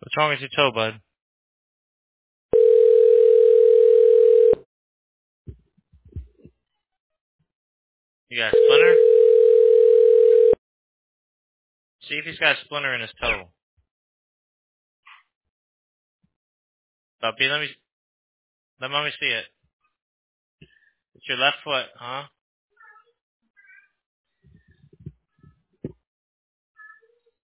What's wrong with your toe, bud? You got a splinter? See if he's got a splinter in his toe. Puppy, let mommy see it. It's your left foot, huh?